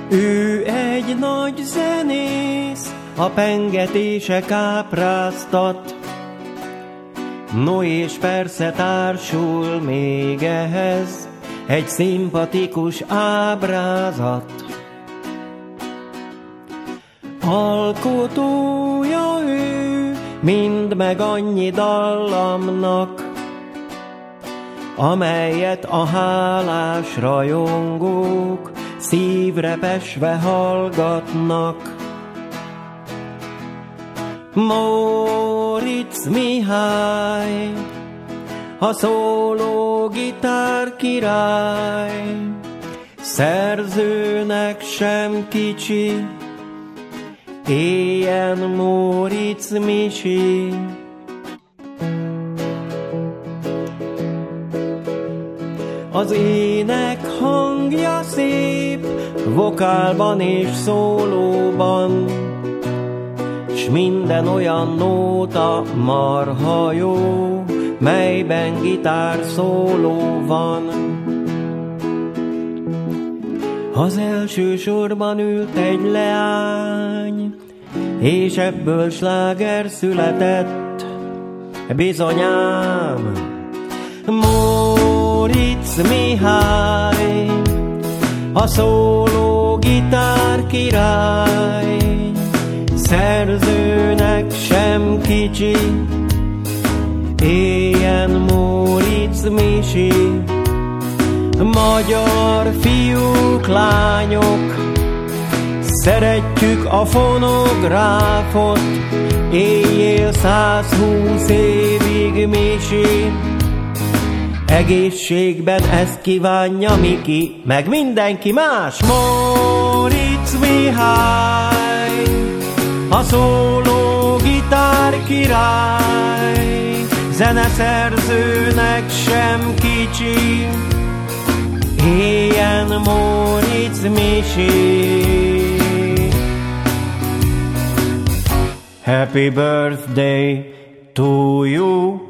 Ő egy nagy zenész, a pengetése kápráztat, no és persze társul még ehhez egy szimpatikus ábrázat. Alkotója ő mind meg annyi dallamnak, amelyet a hálás rajongók szívre pesve hallgatnak. Móricz Mihály, a szóló gitár király, szerzőnek sem kicsi, éljen Móricz Misi. Az ének hangja szép, vokálban és szólóban, s minden olyan nóta marha jó, melyben gitár szóló van. Az első sorban ült egy leány, és ebből sláger született, bizonyám. Móricz Mihály, a szóló gitár király, szerzőnek sem kicsi, éljen Móricz Misi. Magyar fiúk, lányok, szeretjük a fonográfot, éljél 120 évig Misi. Egészségben ezt kívánja Miki, meg mindenki más. Móricz Mihály, a szóló gitár király, zeneszerzőnek sem kicsi, éljen Móricz Misi. Happy birthday to you.